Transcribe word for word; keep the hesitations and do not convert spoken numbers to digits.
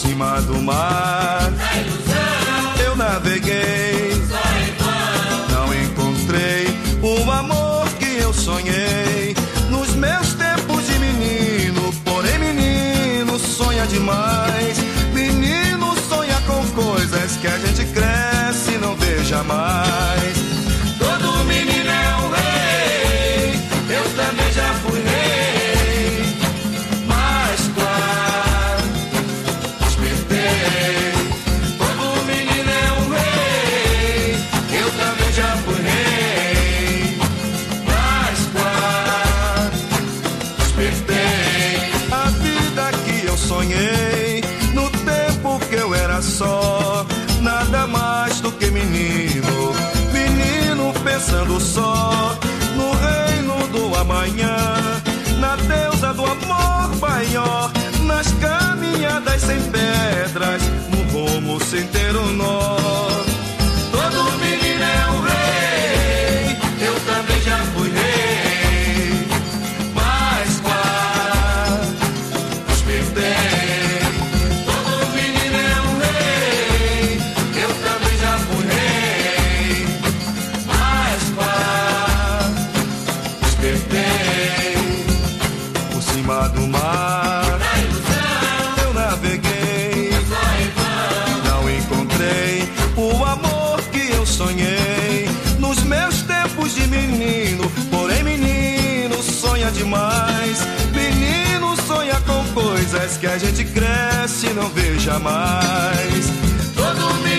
cima do mar, na ilusão, eu naveguei, só em vão. não encontrei o amor que eu sonhei nos meus tempos de menino. Porém, menino sonha demais. Menino sonha com coisas que a gente cresce e não vê jamais. Todo menino é um rei, eu também já fui rei, mas quando despertei, todo menino é um rei, eu também já fui rei, mas quando despertei, a vida que eu sonhei no tempo que eu era só, nada mais do que menino, menino pensando só no reino do amanhã, na deusa do amor maior, nas caminhadas sem pedras, no rumo sem ter um nó. Todo menino é um rei, eu também já fui rei, mas quase despertei. Todo menino é um rei, eu também já fui rei, mas quase despertei. Por cima do mar, Na ilusão, eu naveguei, só em vão. não encontrei o amor que eu sonhei nos meus tempos de menino. Porém, menino sonha demais. Menino sonha com coisas que a gente cresce e não vê jamais. Todo menino